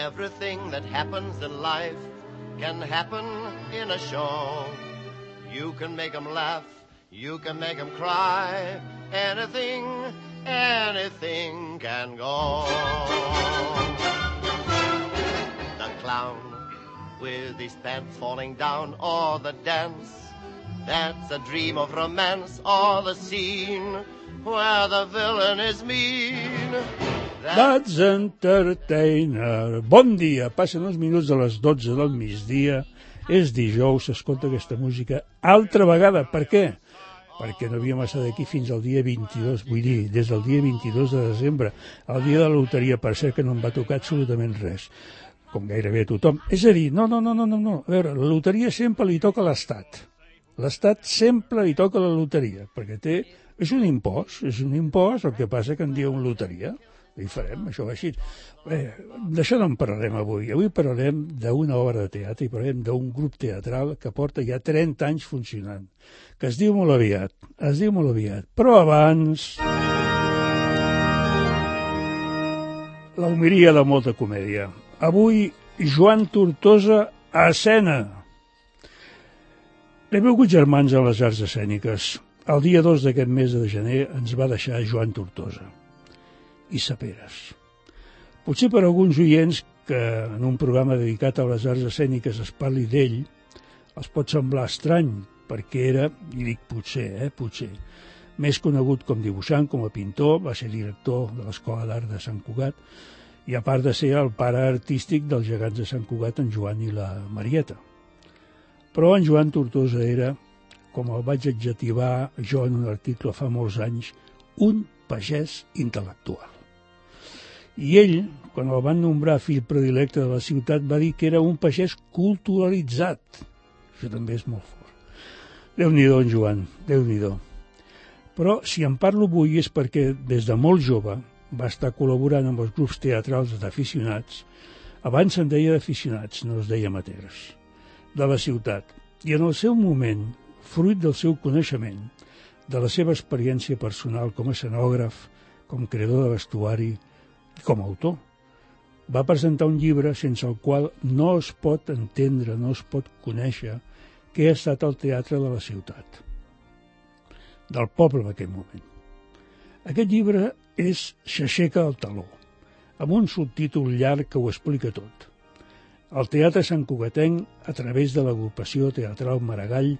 Everything that happens in life can happen in a show. You can make 'em laugh, you can make 'em cry. Anything can go. The clown with his pants falling down, or the dance that's a dream of romance, or the scene where the villain is mean. That's Entertainer. Bon dia, passen uns minuts de les 12 del migdia, és dijous, s'escolta aquesta música altra vegada. Per què? Perquè no havíem estat aquí fins al dia 22, vull dir, des del dia 22 de desembre, el dia de la loteria, per cert que no em va tocar absolutament res, com gairebé a tothom. És a dir, no, a veure, la loteria sempre li toca a l'Estat. L'Estat sempre li toca la loteria, perquè és un impost, el que passa que en diuen loteria. I farem, això va així. D'això no en parlarem avui. Avui parlarem d'una obra de teatre i parlarem d'un grup teatral que porta ja 30 anys funcionant, que es diu Molt aviat. Però abans... la homilia de molta comèdia. Avui, Joan Tortosa a escena. Benvinguts germans a les arts escèniques. El dia 2 d'aquest mes de gener ens va deixar Joan Tortosa i Saperes. Potser per alguns oients que en un programa dedicat a les arts escèniques es parli d'ell, els pot semblar estrany, perquè era, i dic potser, més conegut com dibuixant, com a pintor, va ser director de l'Escola d'Art de Sant Cugat, i a part de ser el pare artístic dels gegants de Sant Cugat, en Joan i la Marieta. Però en Joan Tortosa era, com el vaig adjetivar jo en un article fa molts anys, un pagès intel·lectual. I ell, quan el van nombrar fill predilecte de la ciutat, va dir que era un pagès culturalitzat. Això també és molt fort. Déu-n'hi-do, en Joan, Déu-n'hi-do. Però si en parlo avui és perquè des de molt jove va estar col·laborant amb els grups teatrals d'aficionats, abans se'n deia d'aficionats, no es deia amateurs, de la ciutat. I en el seu moment, fruit del seu coneixement, de la seva experiència personal com a escenògraf, com creador de vestuari i com a autor, va presentar un llibre sense el qual no es pot entendre, no es pot conèixer què ha estat el teatre de la ciutat, del poble en aquell moment. Aquest llibre és S'aixeca el teló, amb un subtítol llarg que ho explica tot. El teatre santcugatenc a través de l'agrupació teatral Maragall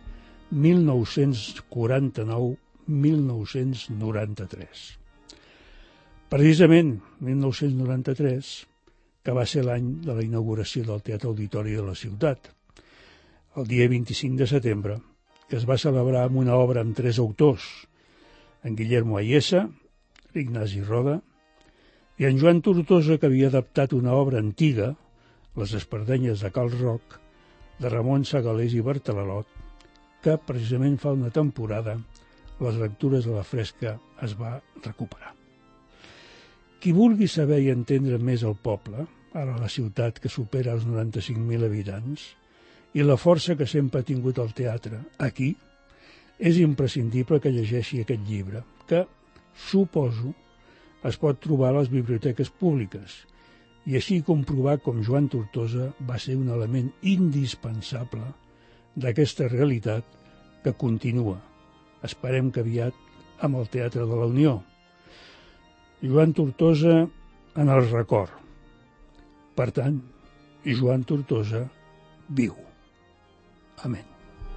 1949-1993. Precisament 1993, que va ser l'any de la inauguració del Teatre Auditori de la ciutat, el dia 25 de setembre, que es va celebrar amb una obra amb 3 autors, en Guillermo Ayesa, Ignasi Roda, i en Joan Tortosa, que havia adaptat una obra antiga, Les espardenyes de Cal Roc, de Ramon Segalés i Bartalalot, que precisament fa una temporada les lectures de la fresca es va recuperar. Qui vulgui saber i entendre més el poble, ara la ciutat que supera els 95.000 habitants, i la força que sempre ha tingut el teatre aquí, és imprescindible que llegeixi aquest llibre, que, suposo, es pot trobar a les biblioteques públiques, i així comprovar com Joan Tortosa va ser un element indispensable d'aquesta realitat que continua, esperem que aviat, amb el Teatre de la Unió. Joan Tortosa en el record. Per tant, Joan Tortosa viu. Amén.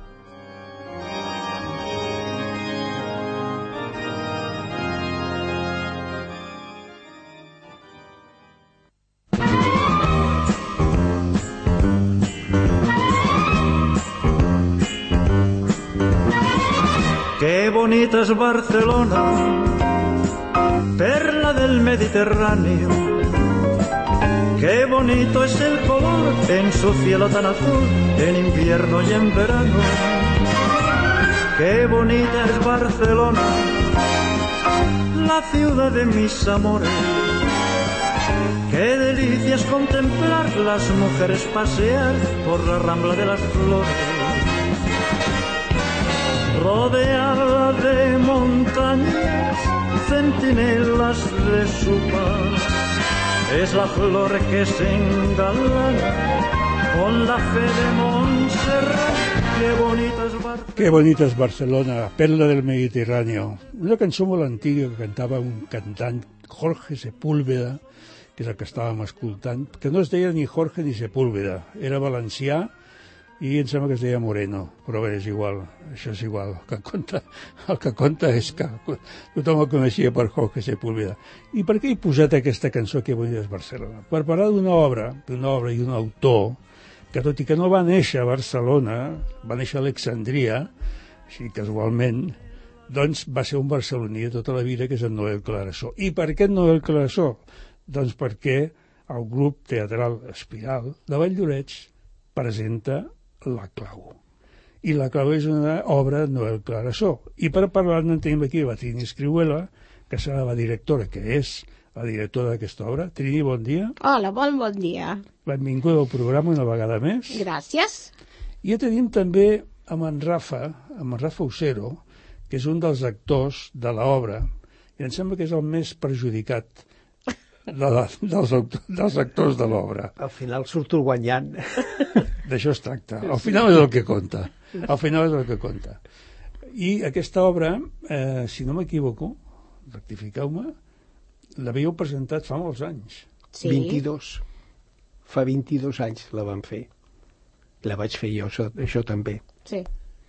Qué bonita es Barcelona, perla del Mediterráneo. Qué bonito es el color en su cielo tan azul, en invierno y en verano. Qué bonita es Barcelona, la ciudad de mis amores. Qué delicia es contemplar las mujeres pasear por la rambla de las flores. Rodeada de montañas, centinelas de su paz. es la flor que se engalana con la fe de Montserrat. Qué bonita és Barcelona, perla del Mediterráneo. Una cançó molt antiga que cantava un cantant, Jorge Sepúlveda, que és el que estàvem escoltant, que no es deia ni Jorge ni Sepúlveda, era valencià i em sembla que es deia Moreno, però bé, és igual, això és igual. El que compta és que tothom el coneixia per Jorge Sepúlveda. I per què he posat aquesta cançó, Qué bonita és Barcelona? Per parlar d'una obra i d'un autor que, tot i que no va néixer a Barcelona, va néixer a Alexandria, així casualment, doncs va ser un barceloní de tota la vida, que és en Noel Clarasó. I per què Noel Clarasó? Doncs perquè el grup teatral Espiral de Valldoreix presenta La Clau. I La Clau és una obra de Noel Clarasó. I per parlar-ne tenim aquí la Trini Escrihuela, que serà la directora, que és la directora d'aquesta obra. Trini, bon dia. Hola, bon dia. Benvinguda al programa una vegada més. Gràcies. I ja tenim també amb en Rafa Usero, que és un dels actors de l'obra, i em sembla que és el més perjudicat dels actors de l'obra. Al final surto guanyant. D'això es tracta. Al final és el que compta. I aquesta obra, si no m'equivoco, rectifiqueu-me, l'havíeu presentat fa molts anys. Sí. 22. Fa 22 anys la vam fer. La vaig fer jo, això també. Sí.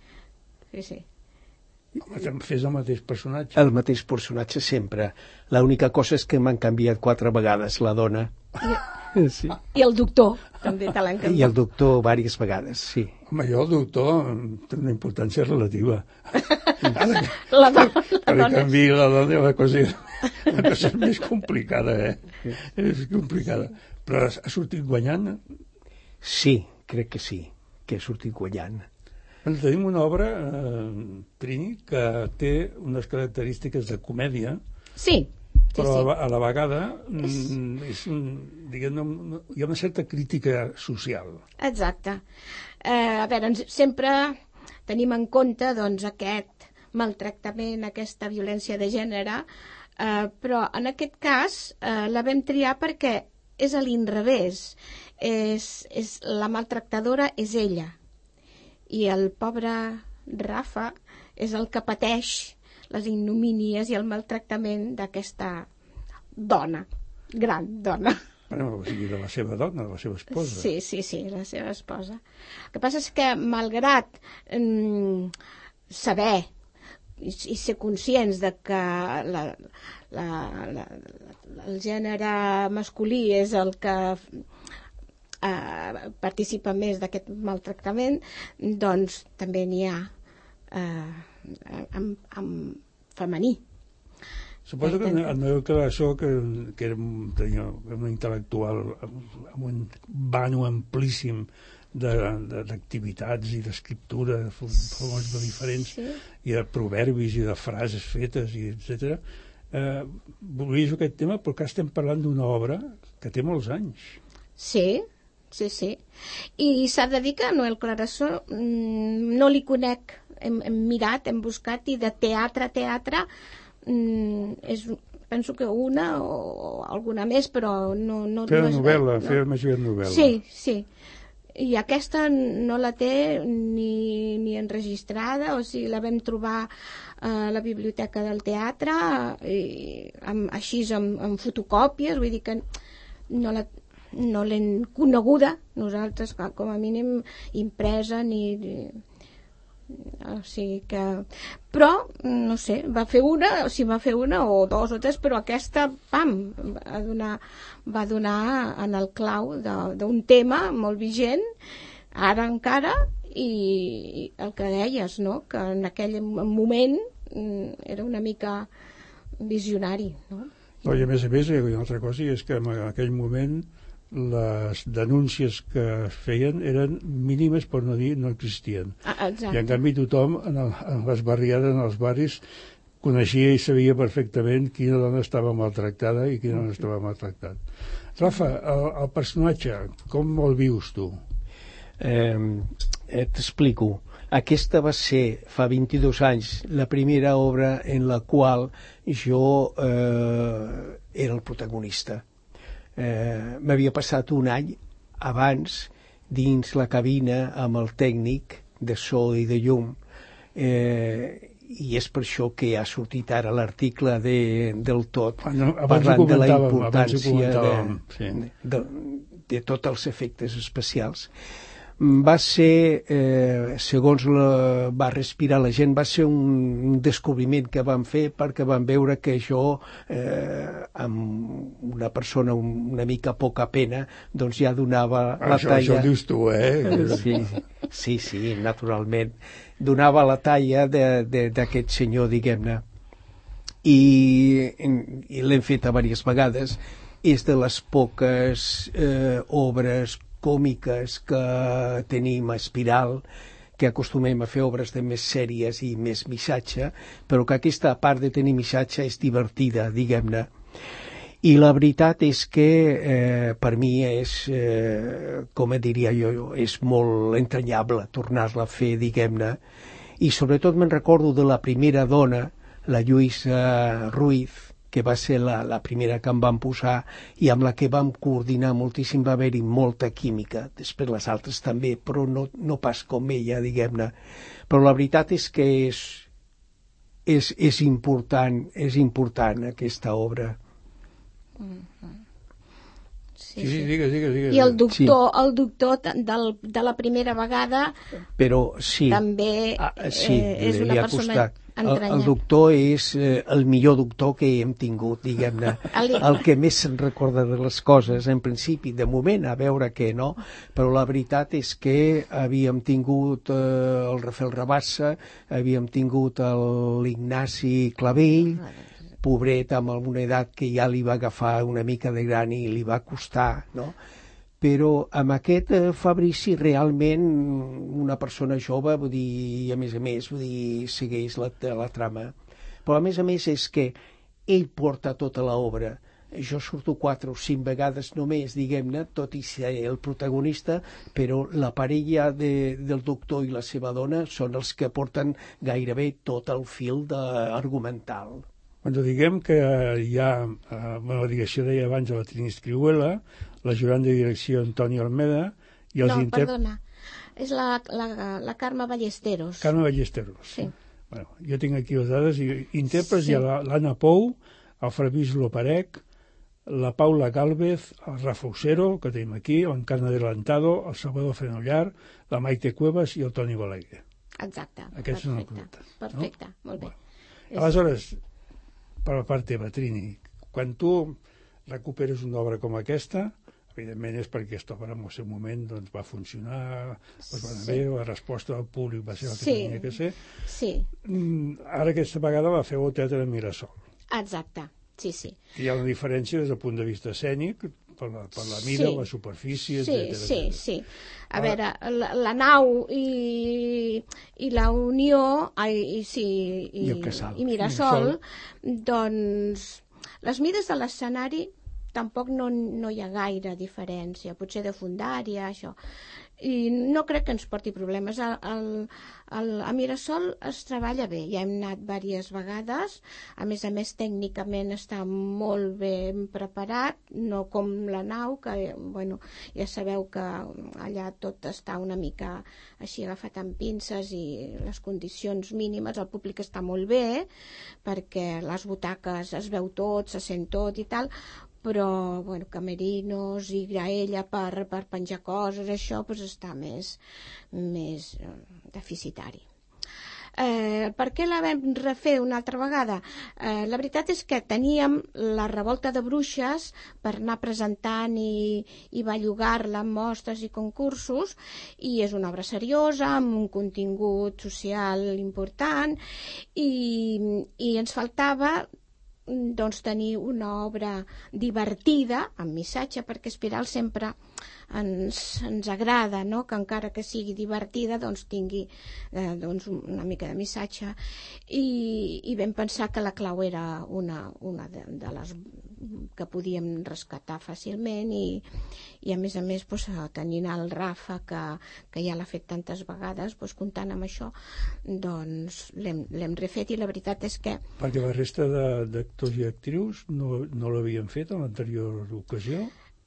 Fes el mateix personatge. El mateix personatge sempre. L'única cosa és que m'han canviat 4 vegades la dona. Sí. I el doctor, també te l'han canviat. I el doctor diverses vegades, sí. Home, jo el doctor té una importància relativa. La dona. Per canvi la dona la cosa és més complicada, És complicada. Però ha sortit guanyant? Sí, crec que sí, que he sortit guanyant. Tenim una obra, Trini, que té unes característiques de comèdia, Sí. però a la vegada diguem-ne, hi ha una certa crítica social. Exacte. A veure, sempre tenim en compte doncs, aquest maltractament, aquesta violència de gènere, però en aquest cas la vam triar perquè és a l'inrevés. La maltractadora és ella. I el pobre Rafa és el que pateix les ignomínies i el maltractament d'aquesta dona, gran dona. Bueno, o sigui, de la seva dona, de la seva esposa. Sí, la seva esposa. El que passa és que, malgrat saber i ser conscients de que el gènere masculí és el que participa més d'aquest maltractament, doncs també n'hi ha amb femení. Suposo que el meu Clarasó, que tenia un intel·lectual amb un vano amplíssim d'activitats i d'escriptura de formes diferents, i de proverbis i de frases fetes, etc. Volia aquest tema, però que estem parlant d'una obra que té molts anys. Sí. I s'ha de dir que Noel Clarasó no li conec, hem mirat, hem buscat, i de teatre penso que una o alguna més, però no... Feia novel·la, feia majoria novel·la. Sí. I aquesta no la té ni enregistrada, o sigui, la vam trobar a la biblioteca del teatre, així amb fotocòpies, vull dir que no l'hem coneguda nosaltres, com a mínim impresa o sigui que... Però, no sé, va fer una o 2 o 3, però aquesta, va donar en el clau d'un tema molt vigent, ara encara, i el que deies, no?, que en aquell moment era una mica visionari, no? I a més, hi ha una altra cosa, i és que en aquell moment les denúncies que es feien eren mínimes, per no dir no existien. Exacte. I en canvi tothom en les barriades, en els barris, coneixia i sabia perfectament quina dona estava maltractada i quina no estava maltractada. Rafa, el personatge, com el vius tu? T'explico. Aquesta va ser, fa 22 anys, la primera obra en la qual jo era el protagonista. m'havia passat un any abans dins la cabina amb el tècnic de so i de llum, i és per això que ha sortit ara l'article del Tot, parlant de la importància de tots els efectes especials. Va ser, segons va respirar la gent, va ser un descobriment que van fer perquè van veure que jo, amb una persona una mica poca pena, doncs ja donava la talla. Això ho dius tu, Sí, naturalment. Donava la talla d'aquest senyor, diguem-ne. I l'hem fet a diverses vegades. És de les poques obres còmiques que tenim a Espiral, que acostumem a fer obres de més sèries i més missatge, però que aquesta part de tenir missatge és divertida, diguem-ne. I la veritat és que per mi és, com diria jo, és molt entranyable tornar-la a fer, diguem-ne. I sobretot me'n recordo de la primera dona, la Lluïsa Ruiz, que va ser la primera que em van posar i amb la que vam coordinar moltíssim, va haver-hi molta química. Després les altres també, però no pas com ella, diguem-ne. Però la veritat és que és important aquesta obra. Sí, digues. I el doctor de la primera vegada però sí, també és una persona entranyable. El doctor és el millor doctor que hem tingut, diguem-ne. El que més se'n recorda de les coses, en principi, de moment, a veure què no, però la veritat és que havíem tingut el Rafael Rabassa, havíem tingut l'Ignasi Clavell, pobret, amb alguna edat que ja li va agafar una mica de gran i li va costar, no? Però amb aquest Fabrici realment una persona jove, vull dir, a més, vull dir, segueix la trama. Però a més és que ell porta tota l'obra. Jo surto 4 o 5 vegades només, diguem-ne, tot i ser el protagonista, però la parella del doctor i la seva dona són els que porten gairebé tot el fil argumental. Doncs diguem que hi ha, la direcció deia abans a la Trini Escrihuela, l'ajudant de direcció Antoni Almeda, i els perdona, és la Carme Ballesteros. Carme Ballesteros. Sí. Bueno, jo tinc aquí les dades, i intèrprets hi ha l'Anna Pou, el Fabís Loparec, la Paula Gálvez, el Rafa Usero, que tenim aquí, l'Encarna Adelantado, el Salvador Fenollar, la Maite Cuevas i el Toni Balaguer. Exacte. Aquests són els productes. Perfecte, no? molt bé. Aleshores, per la part teva, Trini, quan tu recuperes una obra com aquesta, evidentment és perquè aquesta obra en el seu moment doncs, va funcionar, va anar bé, la resposta del públic va ser el que tenia que ser. Sí. Ara aquesta vegada la feu al Teatre de Mirasol. Exacte, sí. Hi ha una diferència des del punt de vista escènic, per la mida, la superfície, etcètera. Sí. A veure, la nau i la Unió i Mirasol, doncs les mides de l'escenari tampoc no hi ha gaire diferència, potser de fundària, això. I no crec que ens porti problemes. A Mirasol es treballa bé, ja hem anat diverses vegades, a més tècnicament està molt ben preparat, no com la nau, que ja sabeu que allà tot està una mica així agafat amb pinces i les condicions mínimes, el públic està molt bé, perquè les butaques es veu tot, se sent tot i tal, però camerinos i graella per penjar coses, això està més deficitari. Per què la vam refer una altra vegada? La veritat és que teníem la Revolta de Bruixes per anar presentant i bellugar-la amb mostres i concursos, i és una obra seriosa amb un contingut social important, i ens faltava tenir una obra divertida, amb missatge, perquè Espiral sempre ens agrada, no? Que encara que sigui divertida tingui una mica de missatge, i vam pensar que la clau era una de les que podíem rescatar fàcilment, i a més tenint el Rafa que ja l'ha fet tantes vegades, comptant amb això, doncs l'hem refet, i la veritat és que perquè la resta d'actors i actrius no l'havien fet en l'anterior ocasió?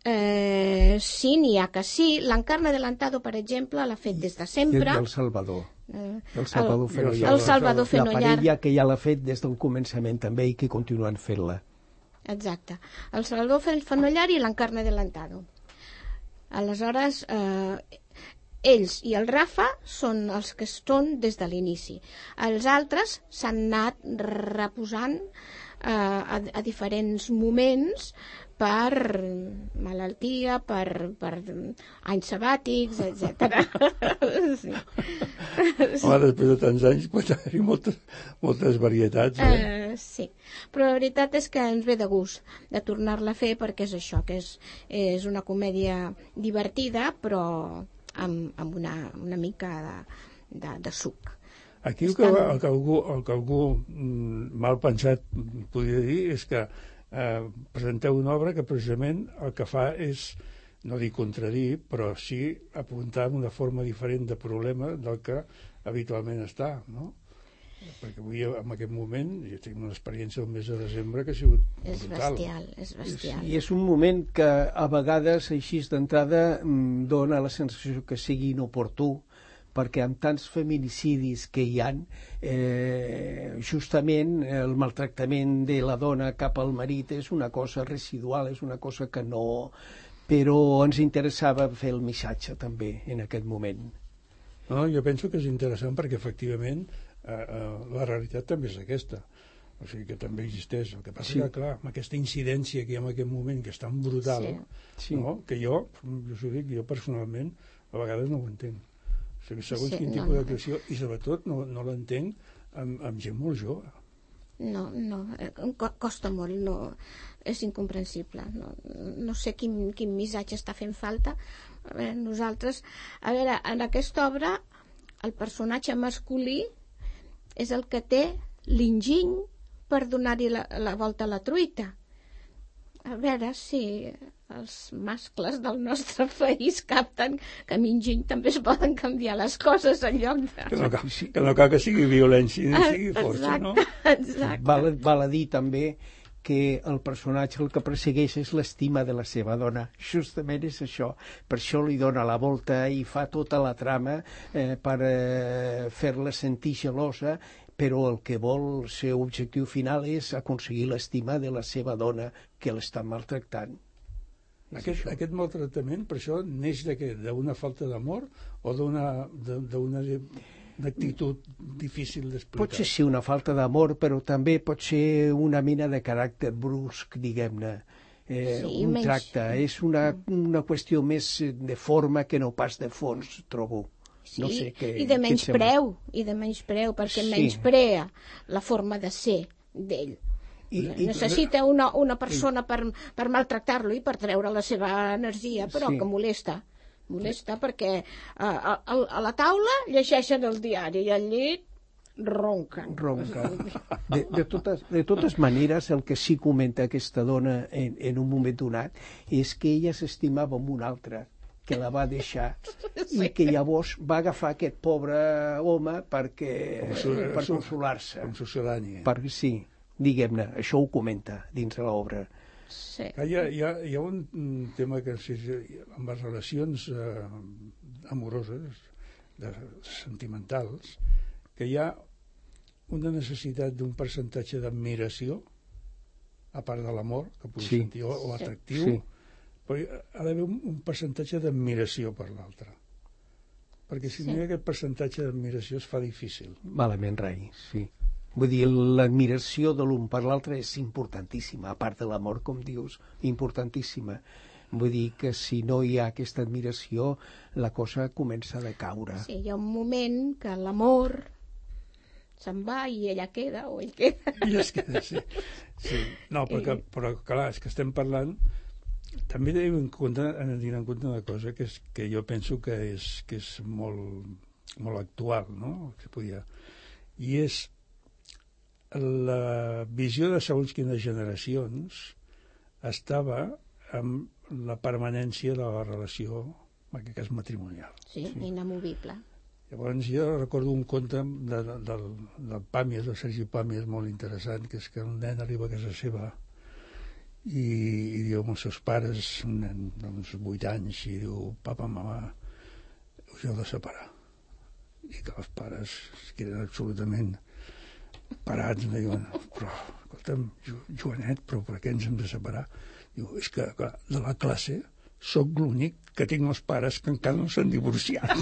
Sí, n'hi ha que sí. L'encarn adelantado, per exemple, l'ha fet des de sempre. I el Salvador. El Salvador Fenollar. El Salvador Fenollar. La parella que ja l'ha fet des del començament també i que continuen fent-la. Exacte. El Salvador Fenollar i l'encarn adelantado. Aleshores, ells i el Rafa són els que són des de l'inici. Els altres s'han anat reposant a diferents moments per malaltia, per anys sabàtics, etc. Sí. Home, després de tants anys pot haver-hi moltes varietats. Sí, però la veritat és que ens ve de gust de tornar-la a fer perquè és això, que és una comèdia divertida però amb una mica de suc. Aquí el que algú mal pensat podria dir és que presenteu una obra que precisament el que fa és, no dir contradir, però sí apuntar una forma diferent de problema del que habitualment està, no? Perquè avui, en aquest moment, jo tinc una experiència del mes de desembre que ha sigut brutal. És bestial. I és un moment que a vegades, així d'entrada, dona la sensació que sigui inoportú, perquè amb tants feminicidis que hi ha, justament el maltractament de la dona cap al marit és una cosa residual, és una cosa que no... Però ens interessava fer el missatge també en aquest moment. No, jo penso que és interessant perquè efectivament la realitat també és aquesta. O sigui que també existeix. El que passa que, clar, amb aquesta incidència que hi ha en aquest moment, que és tan brutal, no? Que jo us ho dic, jo personalment a vegades no ho entenc. O sigui, segons quin tipus d'actuació, i sobretot no l'entenc amb gent molt jove. No, costa molt, no, és incomprensible. No sé quin missatge està fent falta. A veure, en aquesta obra, el personatge masculí és el que té l'enginy per donar-hi la volta a la truita. A veure si els mascles del nostre país capten que amb enginy també es poden canviar les coses en lloc de... Que no cal que sigui violència ni sigui força, no? Exacte. Val a dir també que el personatge el que persegueix és l'estima de la seva dona. Justament és això. Per això li dona la volta i fa tota la trama per fer-la sentir gelosa, però el que vol, el seu objectiu final és aconseguir l'estima de la seva dona que l'està maltractant. Aquest maltractament, per això, neix de què? D'una falta d'amor o d'una actitud difícil d'explicar? Pot ser una falta d'amor, però també pot ser una mena de caràcter brusc, diguem-ne. Un tracte. És una qüestió més de forma que no pas de fons, trobo. Sí, no sé i de menyspreu, perquè menysprea la forma de ser d'ell. Necessita una persona per maltractar-lo i per treure la seva energia, però que molesta perquè a la taula llegeixen el diari i al llit ronquen. De totes maneres, el que sí comenta aquesta dona en un moment donat és que ella s'estimava amb un altre, que la va deixar i que llavors va agafar aquest pobre home per consolar-se. Com sucedani. Sí, diguem-ne, això ho comenta dins de l'obra. Sí. Hi ha un tema que amb les relacions amoroses, sentimentals, que hi ha una necessitat d'un percentatge d'admiració, a part de l'amor, que pugui sentir, o atractiu, però ha d'haver un percentatge d'admiració per l'altre. Perquè si no hi ha aquest percentatge d'admiració es fa difícil. Malament rai, sí. Vull dir, l'admiració de l'un per l'altre és importantíssima, a part de l'amor, com dius, importantíssima. Vull dir que si no hi ha aquesta admiració, la cosa comença a decaure. Sí, hi ha un moment que l'amor se'n va i ella queda, o ell queda. I es queda, sí. No, però clar, és que estem parlant... També he de tenir en compte una cosa que jo penso que és molt actual, no? I és la visió de segons quines generacions estava amb la permanència de la relació, en aquest cas matrimonial. Sí, inamovible. Llavors jo recordo un conte del Pàmies, del Sergi Pàmies, molt interessant, que és que un nen arriba a casa seva i diu amb els seus pares, un nen d'uns 8 anys, i diu, papa, mama, us heu de separar. I que els pares es queden absolutament parats, no diuen, però, escolta'm, Joanet, però per què ens hem de separar? Diu, és que, clar, de la classe sóc l'únic que tinc els pares que encara no s'han divorciat.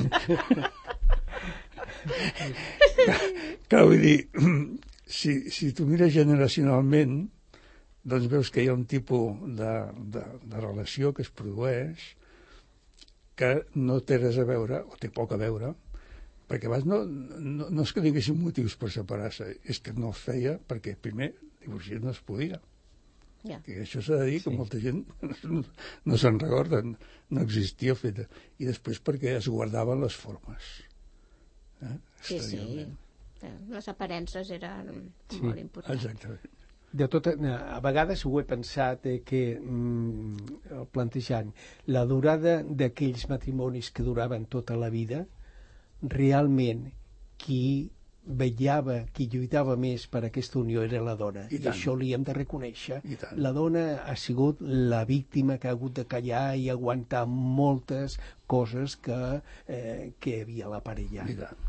Clar, vull dir, si tu mires generacionalment, doncs veus que hi ha un tipus de relació que es produeix que no té res a veure, o té poc a veure, perquè abans no és que tinguessin motius per separar-se, és que no es feia perquè, primer, divorciar no es podia. Yeah. I això s'ha de dir que molta gent no se'n recorda, no existia feta. I després perquè es guardaven les formes. Sí. Les aparences eren molt importants. Exactament. A vegades ho he pensat que plantejant la durada d'aquells matrimonis que duraven tota la vida, realment qui vetllava, qui lluitava més per aquesta unió era la dona, i això li hem de reconèixer. La dona ha sigut la víctima que ha hagut de callar i aguantar moltes coses que hi havia a la parella.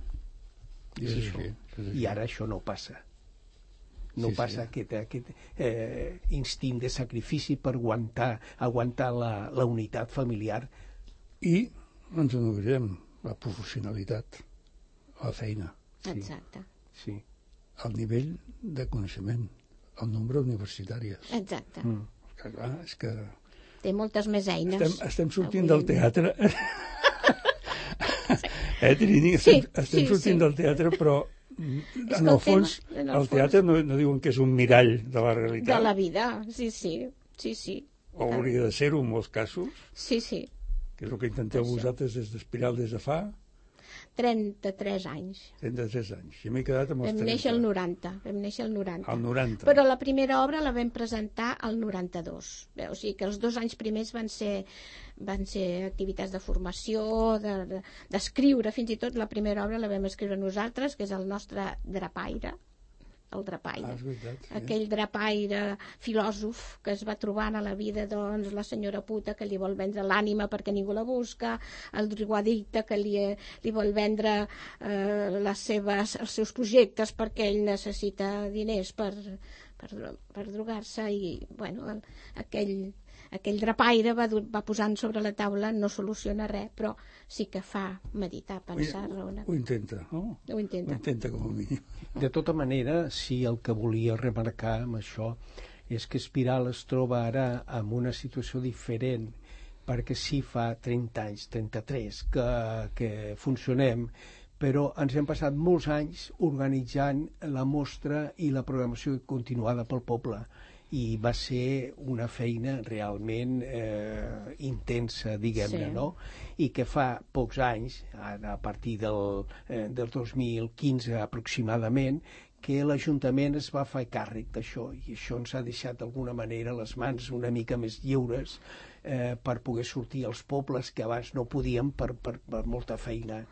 I ara això no passa. No passa aquest instint de sacrifici per aguantar la unitat familiar. I no ens n'oblidem, la professionalitat, la feina. Exacte. Sí. El nivell de coneixement, el nombre universitàries. Exacte. Clar, és que... Té moltes més eines. Estem sortint del teatre. Trini? Estem sortint del teatre, però en el fons el teatre no diuen que és un mirall de la realitat. De la vida, sí. O hauria de ser-ho en molts casos. Sí. Que és el que intenteu vosaltres des d'Espiral des de fa... 33 anys. 33 anys. I m'he quedat amb els 30. Vam néixer el 90. El 90. Però la primera obra la vam presentar al 92. O sigui que els 2 anys primers van ser activitats de formació, d'escriure, fins i tot la primera obra la vam escriure nosaltres, que és el nostre drapaire. El drapaire. És veritat, sí. Aquell drapaire filòsof que es va trobant a la vida, doncs, la senyora puta que li vol vendre l'ànima perquè ningú la busca, el drogadicte que li vol vendre els seus projectes perquè ell necessita diners per drogar-se, i bueno, aquell drapaire va posant sobre la taula, no soluciona res, però sí que fa meditar, pensar, raonar. Ho intenta, no? Ho intenta com a mínim. De tota manera, sí, el que volia remarcar amb això és que Espiral es troba ara en una situació diferent, perquè sí fa 30 anys, 33, que funcionem, però ens hem passat molts anys organitzant la mostra i la programació continuada pel poble, i va ser una feina realment intensa, diguem-ne, no? I que fa pocs anys, a partir del 2015 aproximadament, que l'Ajuntament es va fer càrrec d'això, i això ens ha deixat d'alguna manera les mans una mica més lliures per poder sortir als pobles que abans no podíem per molta feina.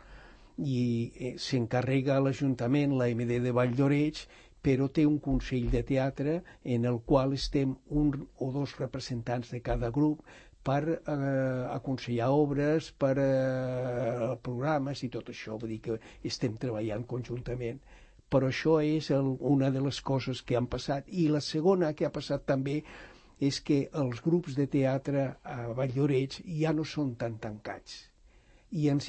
I s'encarrega l'Ajuntament, la MD de Valldoreix, però té un consell de teatre en el qual estem 1 o 2 representants de cada grup per aconsellar obres, per programes i tot això, vull dir que estem treballant conjuntament. Però això és una de les coses que han passat. I la segona que ha passat també és que els grups de teatre a Valldoreix ja no són tan tancats. I hi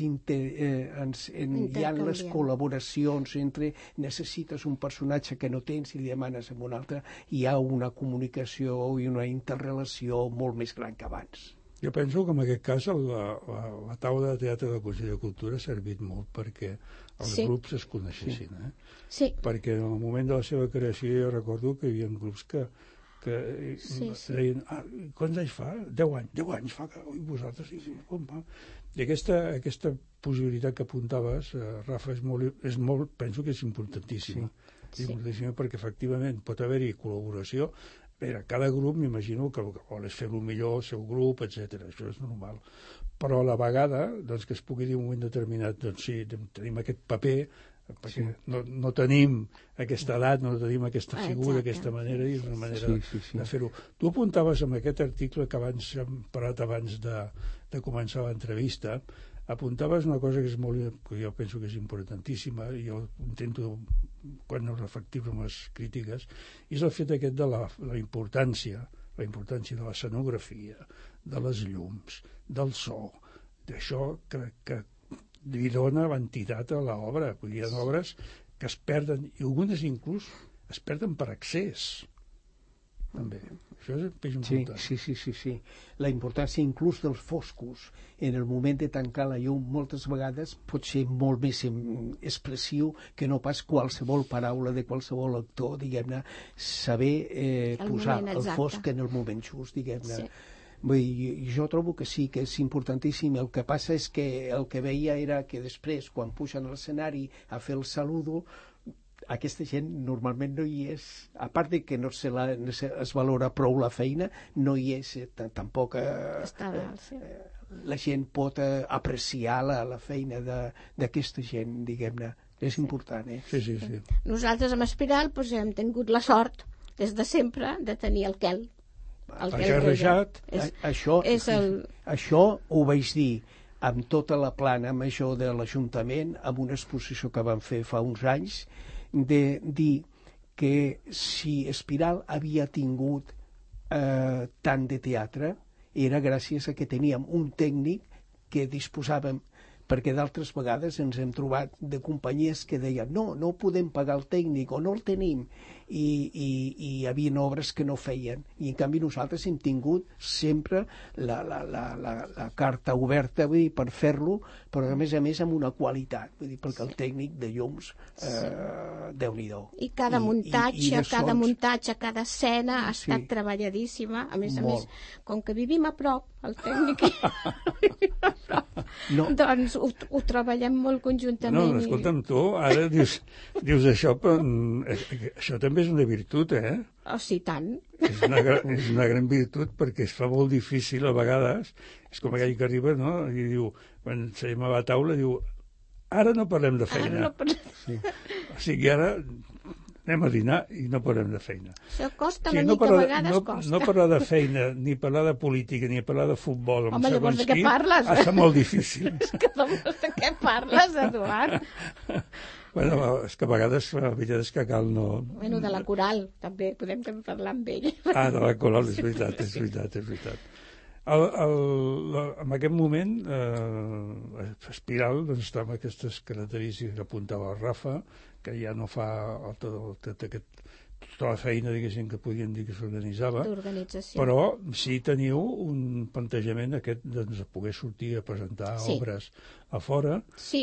ha les col·laboracions entre necessites un personatge que no tens i li demanes a un altre, hi ha una comunicació i una interrelació molt més gran que abans. Jo penso que en aquest cas la taula de teatre del Consell de Cultura ha servit molt perquè els grups es coneixessin. Sí. Perquè en el moment de la seva creació jo recordo que hi havia grups que deien, quants anys fa? 10 anys fa que vosaltres... I aquesta possibilitat que apuntaves, Rafa, és molt, penso que és importantíssima. Sí. Importantíssima perquè efectivament pot haver-hi col·laboració. Cada grup m'imagino que el que vol és fer-lo millor, el seu grup, etc. Això és normal. Però a la vegada, doncs, que es pugui dir en un moment determinat, doncs sí, tenim aquest paper, perquè no tenim aquesta edat, no tenim aquesta figura, aquesta manera, i és una manera de fer-ho. Tu apuntaves en aquest article que abans hem parlat abans de començar l'entrevista, apuntaves una cosa que jo penso que és importantíssima, i jo intento quan no reflectir en les crítiques, i és el fet aquest de la importància de la escenografia, de les llums, del so, d'això que li dona entitat a l'obra. Hi ha obres que es perden, i algunes inclús es perden per excés. També. Això és important. Sí. La importància inclús dels foscos. En el moment de tancar la llum, moltes vegades pot ser molt més expressiu que no pas qualsevol paraula de qualsevol actor, diguem-ne, saber posar el fosc en el moment just, diguem-ne. Sí. Jo trobo que sí, que és importantíssim. El que passa és que el que veia era que després, quan pugen a l'escenari a fer el saludo, aquesta gent normalment no hi és, a part de que no es valora prou la feina, no hi és tampoc la gent pot apreciar la feina d'aquesta gent, diguem-ne. És important, Sí. Nosaltres amb Espiral hem tingut la sort des de sempre de tenir el Quel. Això ho vaig dir amb tota la plana major de l'Ajuntament, amb una exposició que vam fer fa uns anys, de dir que si Espiral havia tingut tant de teatre era gràcies a que teníem un tècnic que disposàvem, perquè d'altres vegades ens hem trobat de companyies que deien no podem pagar el tècnic o no el tenim, i hi havia obres que no feien, i en canvi nosaltres hem tingut sempre la carta oberta, vull dir, per fer-lo, però a més amb una qualitat, vull dir, perquè el tècnic de llums Déu-n'hi-do. I cada muntatge, cada escena ha estat treballadíssima, a més, com que vivim a prop, el tècnic doncs ho treballem molt conjuntament. No, escolta'm, tu ara dius això, però això també és una virtut, Oh, sí, tant. És una gran virtut, perquè es fa molt difícil a vegades. És com aquell que arriba, no?, i diu, quan seiem a la taula, diu, ara no parlem de feina. O sigui, ara anem a dinar i no parlem de feina. Això costa una mica, a vegades costa. No parlar de feina, ni parlar de política, ni parlar de futbol, home, llavors de què parles? Està molt difícil. És que de què parles, Eduard? Bueno, és que a vegades la veritat és que cal no... Bueno, de la coral, també, podem parlar amb ell. De la coral, és veritat. En aquest moment, Espiral està amb aquestes característiques que apuntava el Rafa, que ja no fa tota la feina, diguéssim, que podien dir que s'organitzava, però sí teniu un plantejament aquest de poder sortir a presentar obres a fora,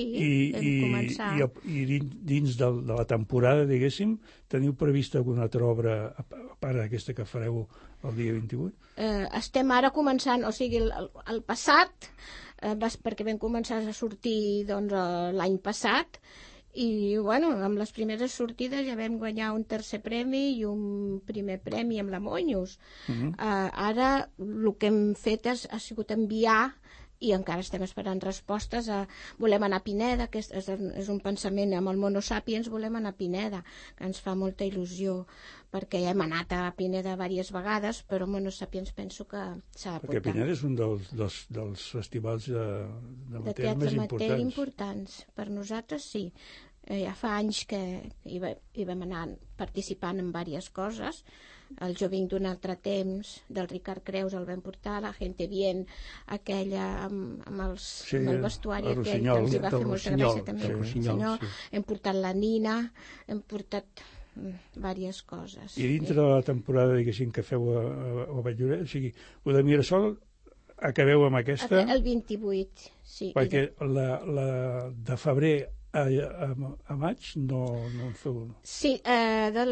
i dins de la temporada, diguéssim, teniu prevista alguna altra obra a part d'aquesta que fareu el dia 28? Estem ara començant, o sigui, el passat, perquè vam començar a sortir l'any passat, i bueno, amb les primeres sortides ja vam guanyar un tercer premi i un primer premi amb la Monyos. Ara el que hem fet ha sigut enviar, i encara estem esperant respostes, volem anar a Pineda, que és un pensament amb el Mono Sapiens, volem anar a Pineda, que ens fa molta il·lusió, perquè hem anat a Pineda diverses vegades, però Mono Sapiens penso que s'ha d'apuntar. Perquè Pineda és un dels festivals de teatre més importants. Per nosaltres sí. Ja fa anys que hi vam anar participant en diverses coses. El Jo vinc d'un altre temps, del Ricard Creus, el vam portar, la Gente Bien, aquella amb el vestuari aquell, que els hi va fer molta gràcia també. Hem portat la Nina, hem portat diverses coses. I dintre de la temporada, diguéssim, que feu a Valldoreix, o sigui, el de Mirasol acabeu amb aquesta? El 28, sí. Perquè la de febrer a maig no en feu? Sí, el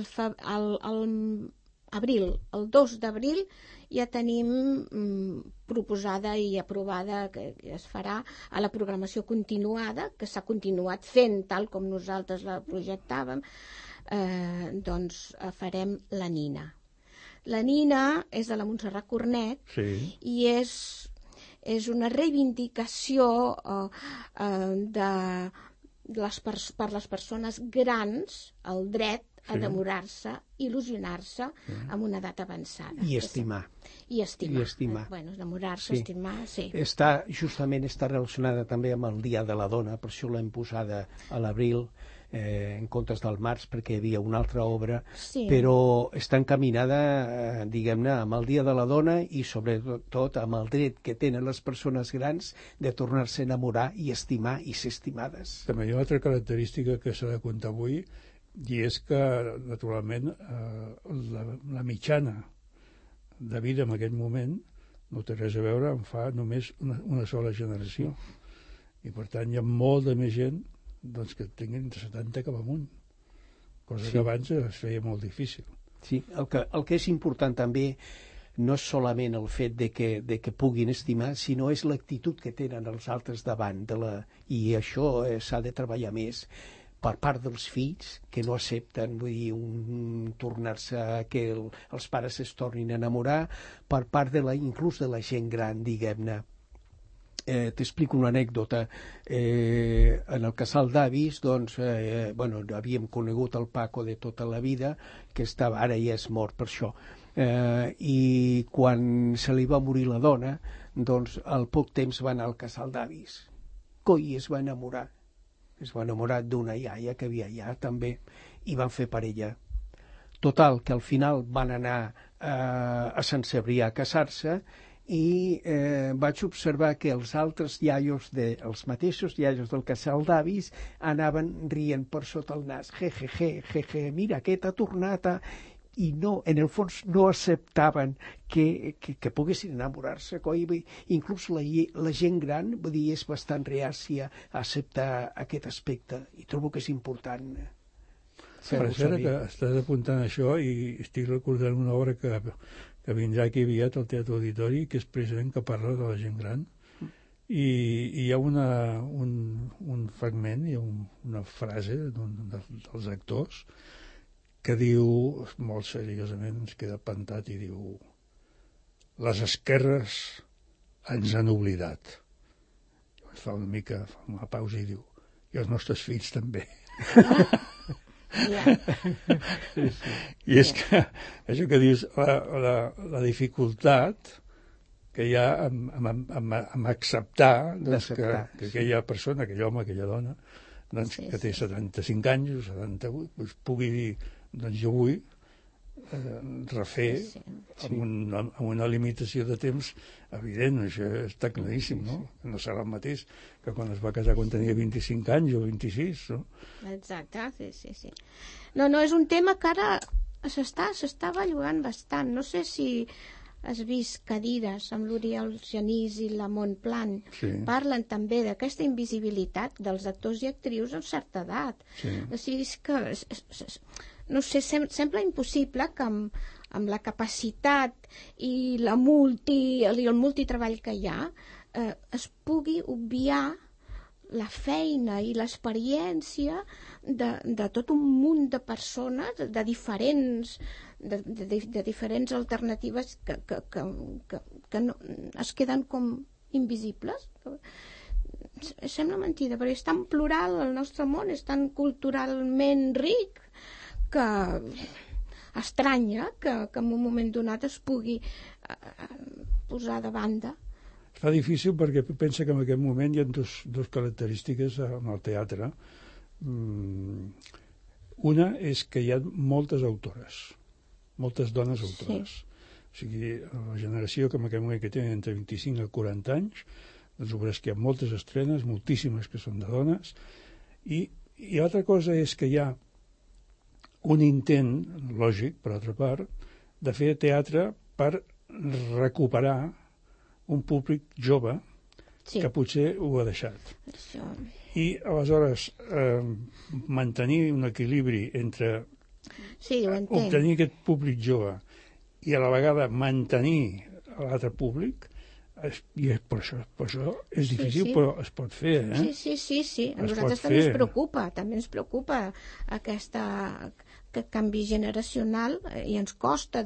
2 d'abril ja tenim proposada i aprovada que es farà a la programació continuada, que s'ha continuat fent tal com nosaltres la projectàvem. Doncs farem la Nina. La Nina és de la Montserrat Cornet i és una reivindicació per les persones grans el dret a enamorar-se, il·lusionar-se amb una edat avançada. I estimar. I estimar. Bueno, enamorar-se, estimar, sí. Justament està relacionada també amb el Dia de la Dona, per això l'hem posada a l'abril, en comptes del març, perquè hi havia una altra obra, però està encaminada, diguem-ne, amb el Dia de la Dona i sobretot amb el dret que tenen les persones grans de tornar-se a enamorar i estimar i ser estimades. També hi ha una altra característica que s'ha de comptar avui, i és que, naturalment, la mitjana de vida en aquest moment no té res a veure amb fa només una sola generació. I, per tant, hi ha molta més gent que tinguin de 70 cap amunt, cosa que abans es feia molt difícil. Sí, el que és important també no és solament el fet de que puguin estimar, sinó és l'actitud que tenen els altres davant i això s'ha de treballar més per part dels fills, que no accepten, vull dir, tornar-se que els pares es tornin a enamorar, per part inclús de la gent gran, diguem-ne. T'explico una anècdota. En el casal d'avis, doncs, havíem conegut el Paco de tota la vida, que ara ja és mort per això, i quan se li va morir la dona, doncs al poc temps va anar al casal d'avis. Coi, es va enamorar d'una iaia que havia allà també, i van fer parella. Total, que al final van anar a Sant Cebrià a casar-se, i vaig observar que els altres iaios, els mateixos iaios del casal d'avis, anaven rient per sota el nas. Je, mira, aquest ha tornat a... I no, en el fons no acceptaven que poguessin enamorar-se. Inclús la gent gran, vull dir, és bastant reàcia a acceptar aquest aspecte, i trobo que és important. Per cert, que estàs apuntant això, i estic recordant una obra que vindrà aquí aviat al Teatre Auditori, que és precisament que parla de la gent gran, i hi ha un fragment, hi ha una frase dels actors que diu, molt seriosament, ens queda plantat, i diu: les esquerres ens han oblidat. Fa una pausa i diu: i els nostres fills també. I és que això que dius, la dificultat que hi ha en acceptar que aquella persona, aquell home, aquella dona, que té 75 anys o 78, pugui dir: doncs jo vull refer amb una limitació de temps evident. Això està claríssim, no? No serà el mateix que quan es va casar quan tenia 25 anys o 26, no? Exacte, sí. No, és un tema que ara s'està bellugant bastant. No sé si has vist Cadires amb l'Oriol Genís i la Montplan. Parlen també d'aquesta invisibilitat dels actors i actrius amb certa edat. O sigui, és que no sé, sembla impossible que amb la capacitat i el multitreball que hi ha es pugui obviar la feina i l'experiència de tot un munt de persones de diferents alternatives que no, es queden com invisibles. Sembla mentida, però és tan plural el nostre món, és tan culturalment ric, que estranya que en un moment donat es pugui posar de banda. Es fa difícil perquè pensa que en aquest moment hi ha dos característiques en el teatre. Una és que hi ha moltes autores, moltes dones autores. O sigui, la generació que en aquest moment que tenen entre 25 a 40 anys, doncs veuràs que hi ha moltes estrenes, moltíssimes que són de dones, i l'altra cosa és que hi ha un intent, lògic, per altra part, de fer teatre per recuperar un públic jove que potser ho ha deixat. I aleshores mantenir un equilibri entre obtenir aquest públic jove i a la vegada mantenir l'altre públic, i per això és difícil, però es pot fer, Sí. A nosaltres també ens preocupa aquest canvi generacional, i ens costa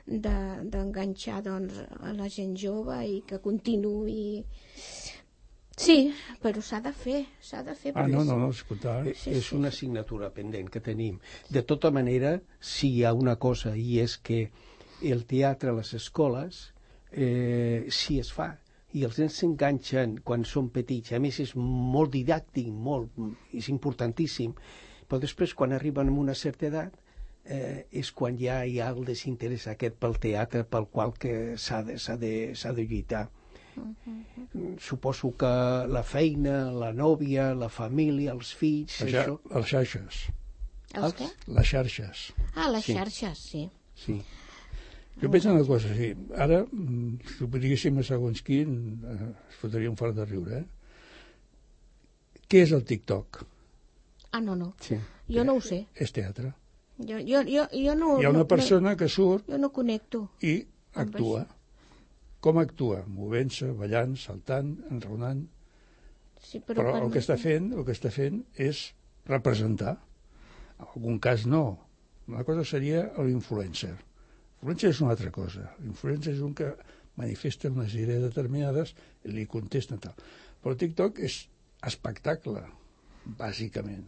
d'enganxar a la gent jove i que continuï. Sí, però s'ha de fer. No, escolta. És una assignatura pendent que tenim. De tota manera, si hi ha una cosa, i és que el teatre a les escoles sí es fa, i els nens s'enganxen quan són petits. A més, és molt didàctic, és importantíssim, però després, quan arriben a una certa edat, és quan ja hi ha el desinterès aquest pel teatre, pel qual que s'ha de lluitar. Suposo que la feina, la nòvia, la família, els fills... Les xarxes. Els què? Les xarxes. Les xarxes, sí. Jo penso una cosa, sí. Ara, si ho diguéssim a segons quin, es fotríem fort de riure, Què és el TikTok? No. Sí. Jo no ho sé. És teatre. Jo no... Hi ha una persona que surt jo no connecto i actua. Com actua? Movent-se, ballant, saltant, enraonant. Sí, però el que està fent és representar. En algun cas no. Una cosa seria l'influencer. L'influencer és una altra cosa. L'influencer és un que manifesta unes idees determinades i li contesten tal. Però el TikTok és espectacle, bàsicament.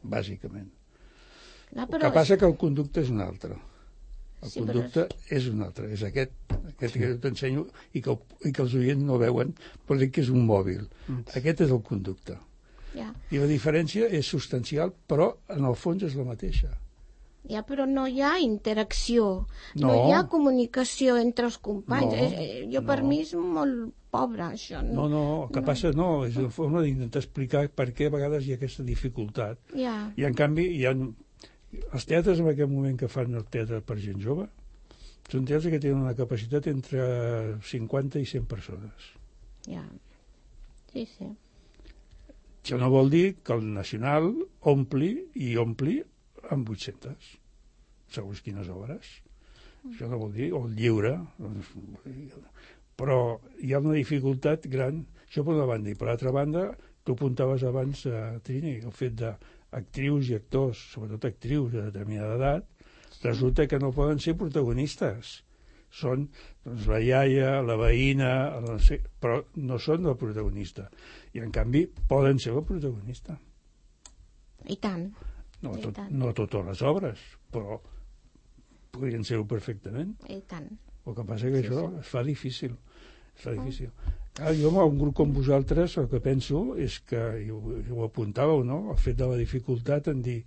El que passa que el conducte és un altre. El conducte és un altre. És aquest que jo t'ensenyo i que els oients no veuen, però dic que és un mòbil. Aquest és el conducte. I la diferència és substancial, però en el fons és la mateixa. Però no hi ha interacció, no hi ha comunicació entre els companys. Per mi és molt pobre, això. No, el que passa és una forma d'intentar explicar per què a vegades hi ha aquesta dificultat. I en canvi hi ha... Els teatres en aquest moment que fan el teatre per gent jove són teatres que tenen una capacitat entre 50 i 100 persones. Sí. Això no vol dir que el Nacional ompli amb 800 segons quines obres. Això no vol dir, o el Lliure, però hi ha una dificultat gran, això per una banda, i per l'altra banda, tu apuntaves abans, Trini, el fet d'actrius i actors, sobretot actrius de determinada edat, resulta que no poden ser protagonistes. Són la iaia, la veïna, però no són el protagonista. I en canvi poden ser el protagonista. I tant. No totes les obres, però podrien ser-ho perfectament. I tant. El que passa que això es fa difícil. Jo amb un grup com vosaltres el que penso és que, i ho apuntàveu, no? El fet de la dificultat en dir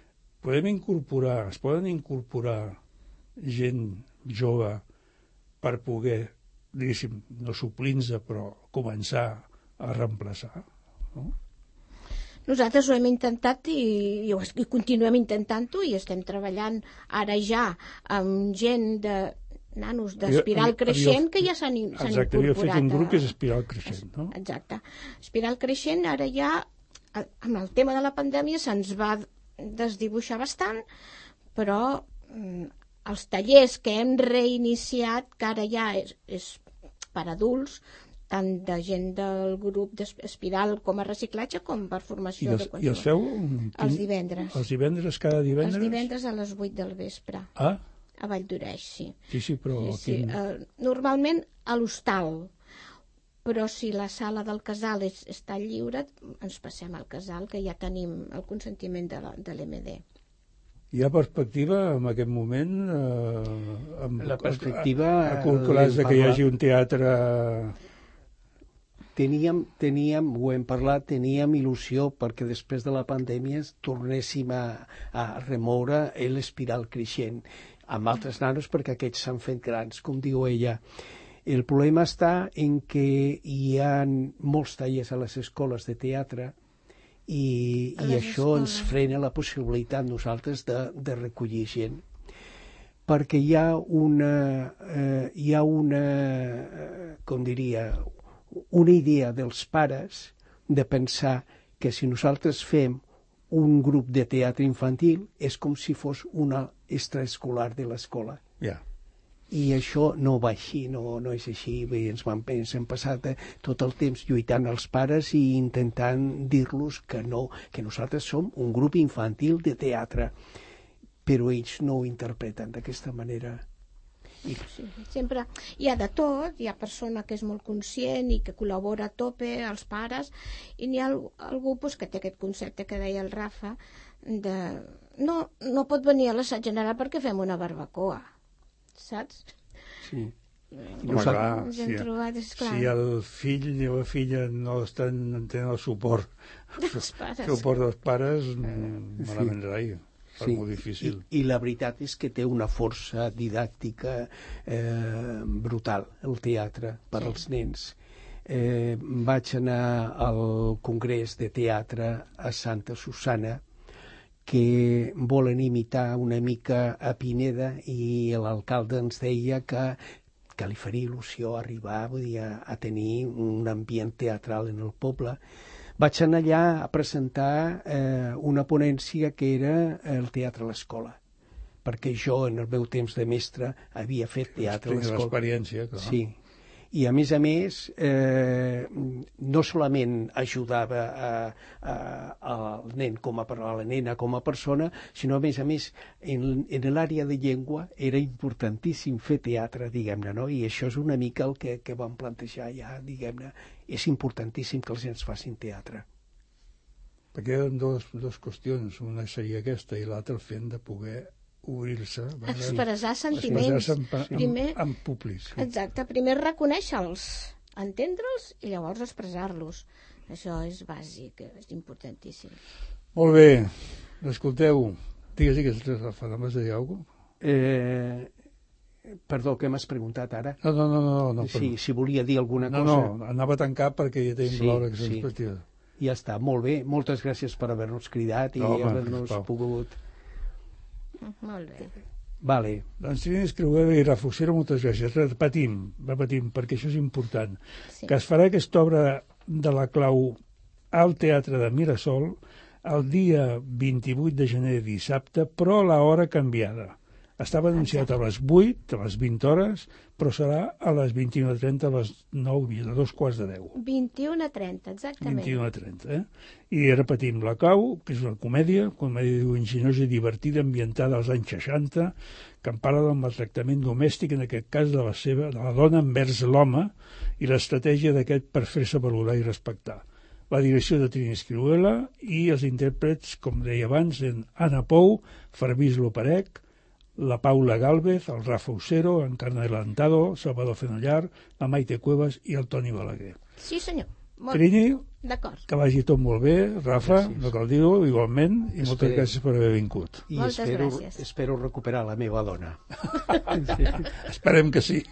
es poden incorporar gent jove per poder, diguéssim, no suplir-se, però començar a reemplaçar, no? Nosaltres ho hem intentat i continuem intentant-ho i estem treballant ara ja amb gent de nanos d'Espiral Creixent que ja s'han incorporat. Exacte, havia fet un grup que és Espiral Creixent, no? Exacte. Espiral Creixent ara ja, amb el tema de la pandèmia, se'ns va desdibuixar bastant, però els tallers que hem reiniciat, que ara ja és per adults, tant de gent del grup d'Espiral com a reciclatge com per formació de qualsevol. I els feu? Els divendres. Els divendres, cada divendres? Els divendres a les 8 del vespre. A Valldoreix, sí. Sí, però... Normalment a l'hostal, però si la sala del casal està lliure, ens passem al casal, que ja tenim el consentiment de l'MD. Hi ha perspectiva en aquest moment? La perspectiva... A curt clars que hi hagi un teatre... Teníem, ho hem parlat, teníem il·lusió perquè després de la pandèmia tornéssim a remoure l'Espiral Creixent amb altres nanos perquè aquests s'han fet grans, com diu ella. El problema està en què hi ha molts tallers a les escoles de teatre i això ens frena la possibilitat nosaltres de recollir gent. Perquè hi ha una com diria, una idea dels pares de pensar que si nosaltres fem un grup de teatre infantil és com si fos una extraescolar de l'escola. I això no va així, no és així. Bé, ens hem passat tot el temps lluitant els pares i intentant dir-los que no, que nosaltres som un grup infantil de teatre, però ells no ho interpreten d'aquesta manera. Sí, sempre hi ha de tot, hi ha persona que és molt conscient i que col·labora a tope, els pares, i n'hi ha algú pues, que té aquest concepte que deia el Rafa, de no pot venir a l'assaig general perquè fem una barbacoa, saps? Sí. Home, clar, si el fill i la filla no tenen el suport dels pares, malament rai, és molt difícil. I la veritat és que té una força didàctica brutal, el teatre, per als nens. Vaig anar al Congrés de Teatre a Santa Susanna, que volen imitar una mica a Pineda, i l'alcalde ens deia que li faria il·lusió arribar a tenir un ambient teatral en el poble. Vaig anar allà a presentar una ponència que era el teatre a l'escola, perquè jo, en el meu temps de mestre, havia fet teatre a l'escola. L'experiència, clar. Sí. I a més, no solament ajudava al nen a la nena com a persona, sinó a més, en l'àrea de llengua era importantíssim fer teatre, diguem-ne, no? I això és una mica el que vam plantejar ja, diguem-ne. És importantíssim que els nens facin teatre. Perquè eren dues qüestions, una seria aquesta i l'altra el fet de poder obrir-se, expressar sentiments en públic. Sí. Exacte, primer reconèixer-los, entendre'ls i llavors expressar-los. Això és bàsic, és importantíssim. Molt bé, escolteu, digues, Rafa, no m'has de dir alguna cosa? Perdó, què m'has preguntat ara? No. Sí, si volia dir alguna cosa. No, anava a tancar perquè ja tenim l'hora que se'ns partida. Ja està, molt bé, moltes gràcies per haver-nos cridat i haver-nos pogut... Molt bé. Vale. Doncs Trini Escrihuela i Rafa Ucero, moltes gràcies. Repetim, perquè això és important. Sí. Que es farà aquesta obra de la clau al Teatre de Mirasol el dia 28 de gener, dissabte, però a l'hora canviada. Estava anunciat a les 8, a les 20 hores, però serà a les 21:30, a les 9, a 2:15. 21:30, exactament. 21:30, I repetim, La clau, que és una comèdia enginyosa i divertida, ambientada als anys 60, que en parla del maltractament domèstic, en aquest cas de la dona envers l'home, i l'estratègia d'aquest per fer-se valorar i respectar. La direcció de Trini Escrihuela i els intèrprets, com deia abans, en Anna Pou, Farbís Loparec, la Paula Gálvez, el Rafa Ucero, en Carme Adelantado, Salvador Fenollar, la Maite Cuevas i el Toni Balaguer. Sí, senyor. Trini, que vagi tot molt bé. Rafa, no cal dir-ho, igualment, i moltes gràcies per haver vingut. I espero recuperar la meva dona. Esperem que sí.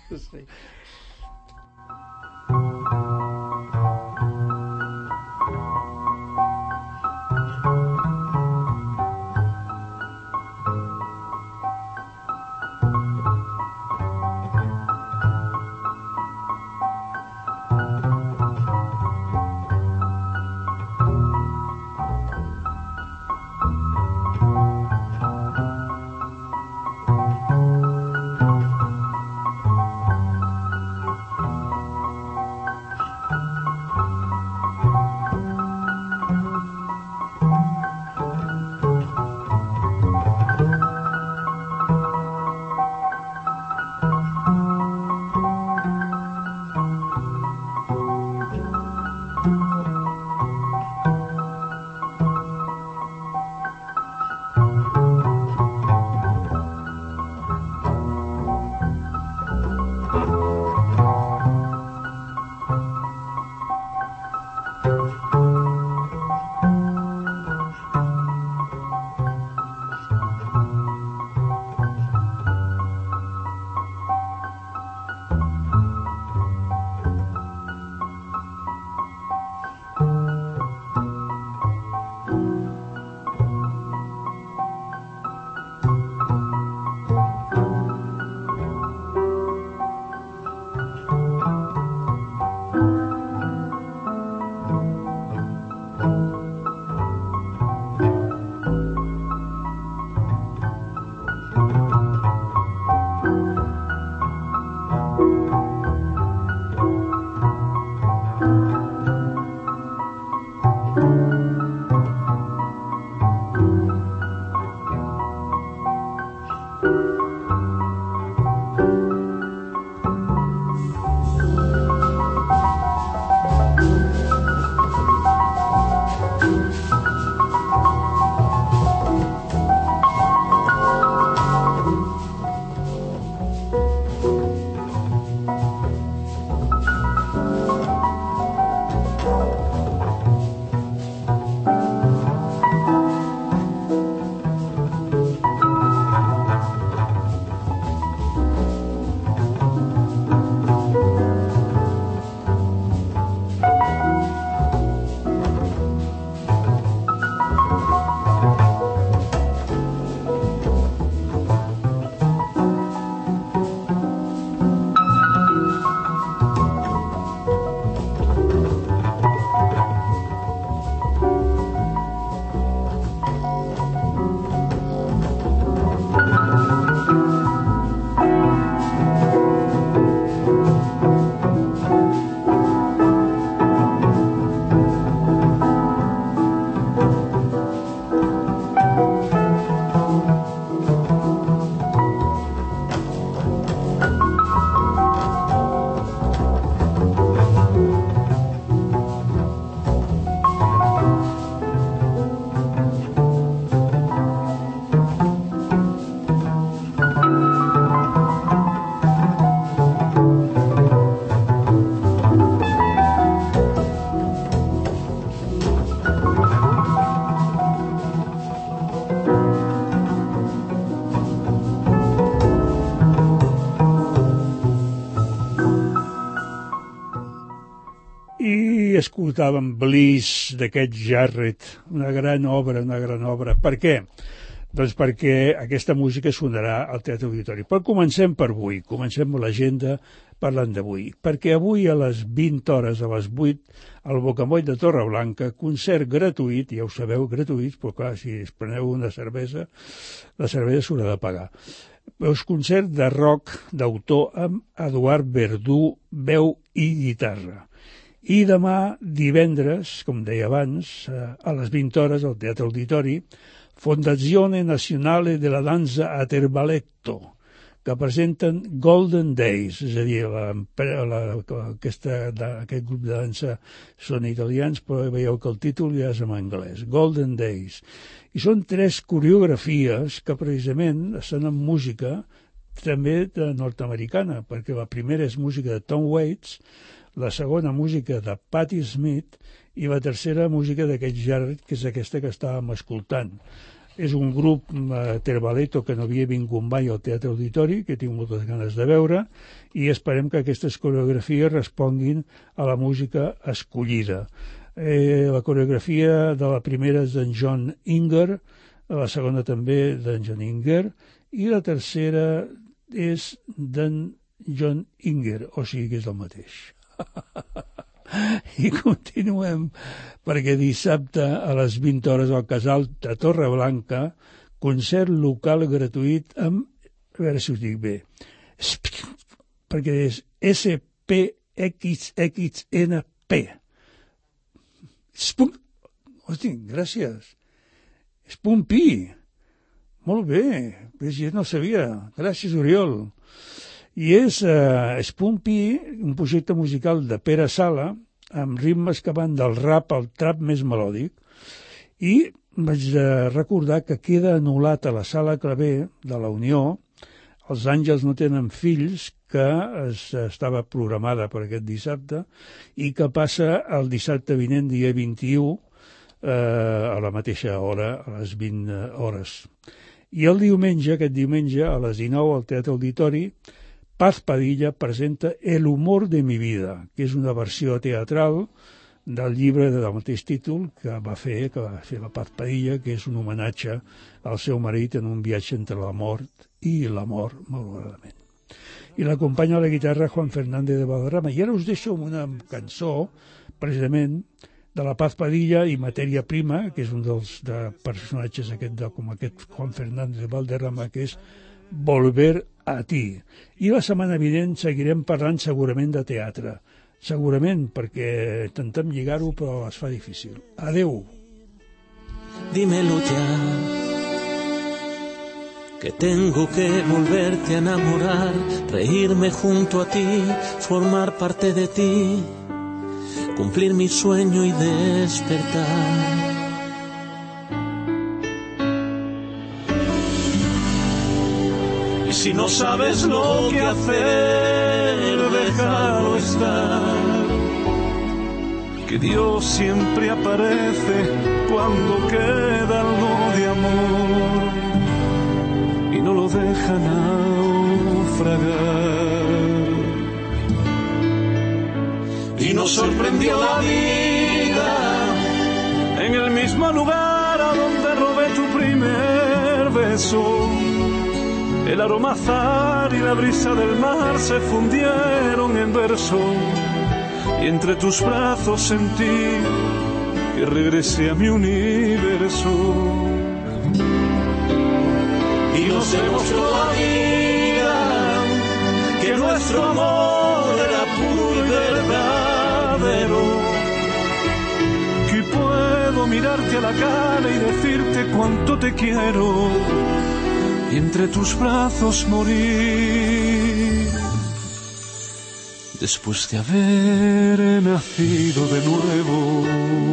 Ahir escoltàvem Bliss d'aquest Jarrett, una gran obra. Per què? Doncs perquè aquesta música sonarà al Teatre Auditori. Però comencem per avui, comencem l'agenda parlant d'avui, perquè avui a les 20 hores, a les 8, al Bocamoll de Torreblanca, concert gratuït, ja ho sabeu, gratuït, però clar, si es preneu una cervesa, la cervesa s'haurà de pagar. És concert de rock d'autor amb Eduard Verdú, veu i guitarra. I demà, divendres, com deia abans, a les 20 hores al Teatre Auditori, Fondazione Nazionale della Danza a Terbaletto, que presenten Golden Days, és a dir, aquest grup de dansa són italians, però veieu que el títol ja és en anglès, Golden Days. I són 3 coreografies que precisament estan en música també de nord-americana, perquè la primera és música de Tom Waits, la segona música de Patti Smith i la tercera música d'aquest Jarrett, que és aquesta que estàvem escoltant. És un grup Terbaletto que no havia vingut mai al Teatre Auditori, que tinc moltes ganes de veure, i esperem que aquestes coreografies responguin a la música escollida. La coreografia de la primera és d'en John Inger, la segona també d'en John Inger, i la tercera és d'en John Inger, o sigui que és el mateix. I continuem, perquè dissabte a les 20 hores al Casal de Torreblanca, concert local gratuït amb, a veure si us dic bé, perquè és SPXXNP. Hosti, gràcies. Spunpi. Molt bé, jo no sabia. Gràcies, Oriol. I és Spunpi, un projecte musical de Pere Sala, amb ritmes que van del rap al trap més melòdic, i vaig recordar que queda anul·lat a la Sala Clavé de la Unió Els Àngels no tenen fills, que estava programada per aquest dissabte, i que passa el dissabte vinent, dia 21, a la mateixa hora, a les 20 hores. I el diumenge, aquest diumenge, a les 19, al Teatre Auditori, Paz Padilla presenta El humor de mi vida, que és una versió teatral del llibre del mateix títol que va fer la Paz Padilla, que és un homenatge al seu marit en un viatge entre la mort i l'amor, malauradament. I l'acompanya a la guitarra Juan Fernández de Valderrama. I ara us deixo amb una cançó, precisament, de la Paz Padilla i Matèria Prima, que és un dels personatges com aquest Juan Fernández de Valderrama, que és Volver a ti. I la setmana vinent seguirem parlant segurament de teatre. Segurament, perquè intentem lligar-ho, però es fa difícil. Adeu. Dímelo ya, que tengo que volverte a enamorar, reírme junto a ti, formar parte de ti, cumplir mi sueño y despertar. Si no sabes lo que hacer, déjalo estar. Que Dios siempre aparece cuando queda algo de amor y no lo deja naufragar. Y nos sorprendió la vida en el mismo lugar a donde robé tu primer beso. El aroma azar y la brisa del mar se fundieron en verso, y entre tus brazos sentí que regresé a mi universo. Y nos demostró la vida que nuestro amor era puro y verdadero, que puedo mirarte a la cara y decirte cuánto te quiero, y entre tus brazos morir, después de haber nacido de nuevo.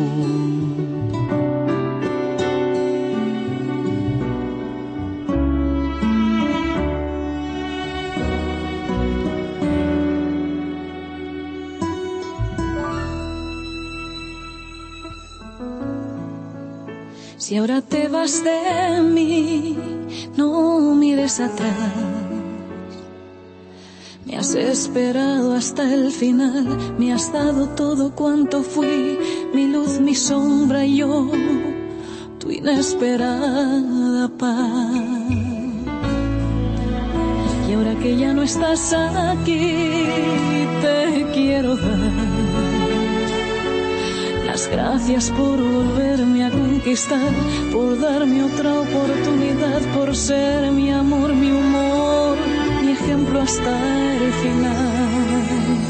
Si ahora te vas de mí, no mires atrás. Me has esperado hasta el final, me has dado todo cuanto fui, mi luz, mi sombra y yo, tu inesperada paz. Y ahora que ya no estás aquí, te quiero dar las gracias por volverme a conquistar, por darme otra oportunidad, por ser mi amor, mi humor, mi ejemplo hasta el final.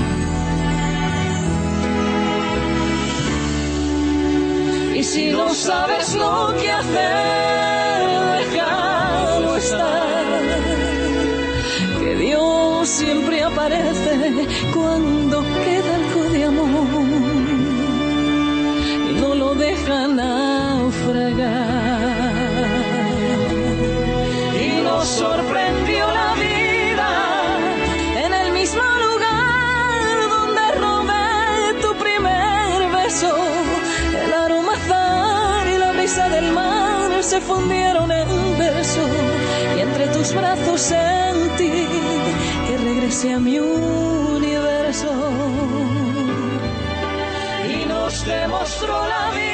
Y si no sabes lo que hacer, déjalo estar, que Dios siempre aparece cuando queda algo de amor y no lo deja naufragar. Y nos sorprendió la vida en el mismo lugar donde robé tu primer beso. El aroma azar y la brisa del mar se fundieron en verso, y entre tus brazos sentí que regresé a mi universo. Y nos demostró la vida